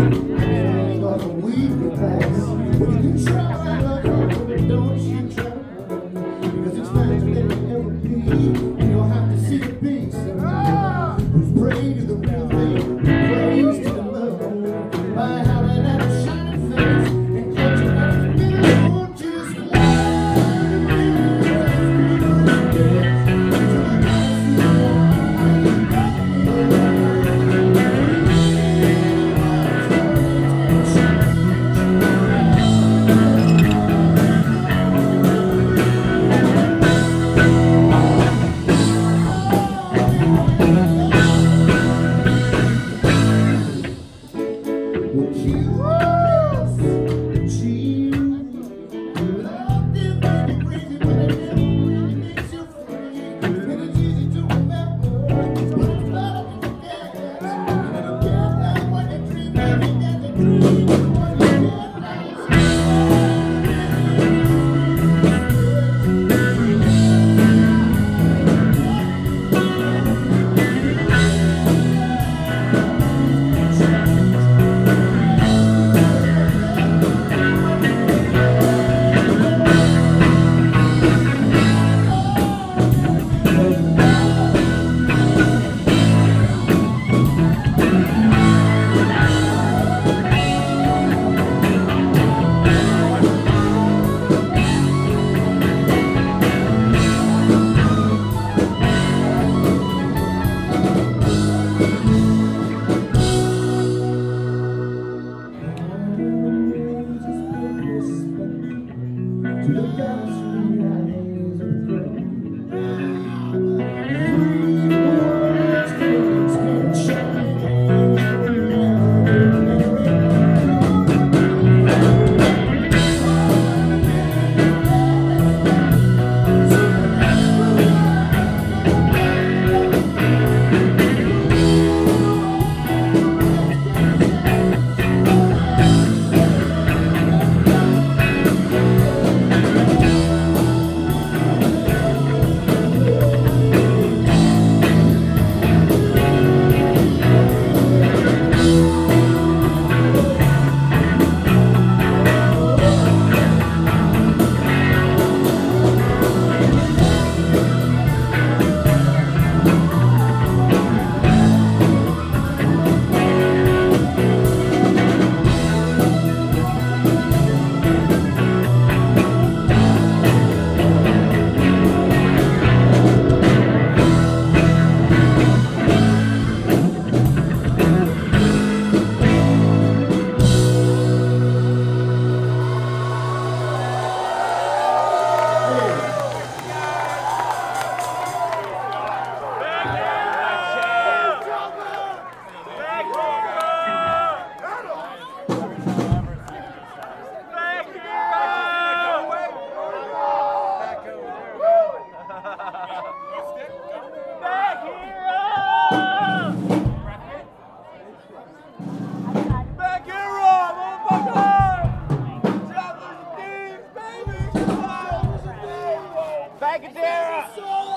Because a week will pass. When you try to come, don't you try to run. Because it's faster than you ever be. You don't have to see the beast. Who's praying to the real thing, praise to the moon. By howling at a shining face and clutching at his middle, just to the vast realities of the Back it there!